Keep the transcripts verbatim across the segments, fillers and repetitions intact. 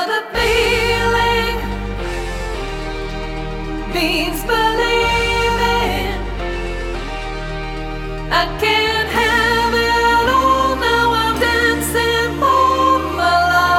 a feeling means believing. I can't have it all now. I'm dancing for my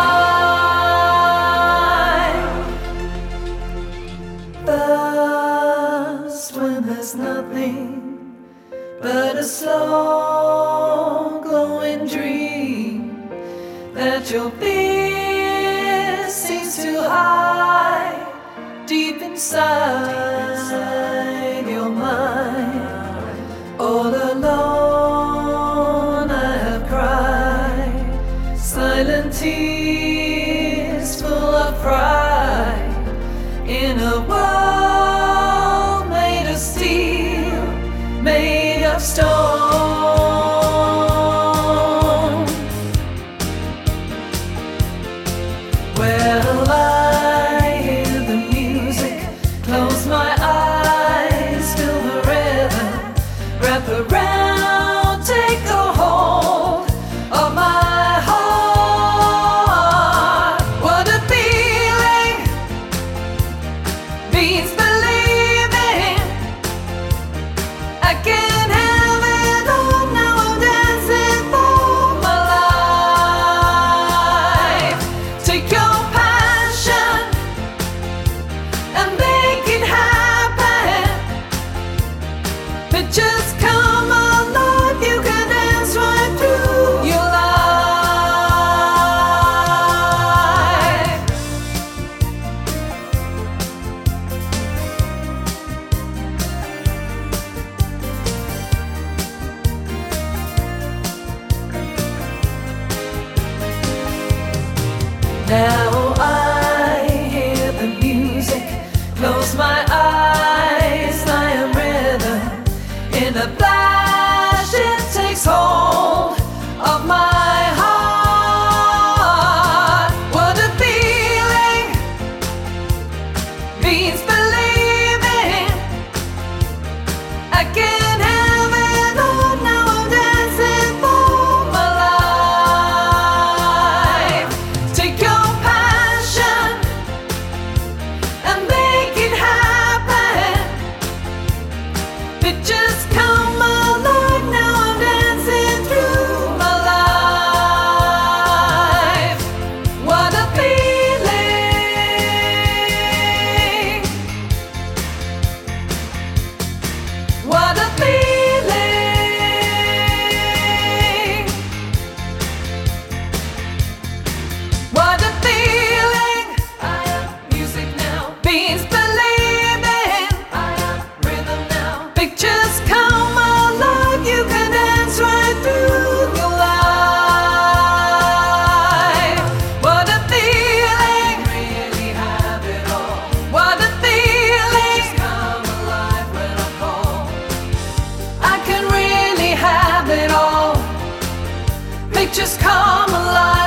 life. First, when there's nothing but a slow glowing dream that your fear seems to hide deep inside your mind. All alone I have cried silent tears full of pride in a world made of steel, made of stone. Well, I hear the music, close my eyes, feel the rhythm, wrap around, take a hold of my heart. What a feeling means believing. I can't have it all now. I'm dancing for my life. Take your passion and make it happen. Pictures come alive. You can dance right through your life. Now I hear the music, close my eyes, I am rhythm. In a flash it takes hold of my heart. What a feeling means believing. I can't have it all now. I'm dancing for my life. Take your passion and make it happen. Pictures come alive now. I'm dancing through my life. What a feeling. What a feeling. What a feeling. I am music now. Means believing. I am rhythm now. Pictures come alive. You can dance right through your life. What a feeling. Really have it all. What a feeling. Pictures come alive when I call. I can really have it all. Pictures come alive.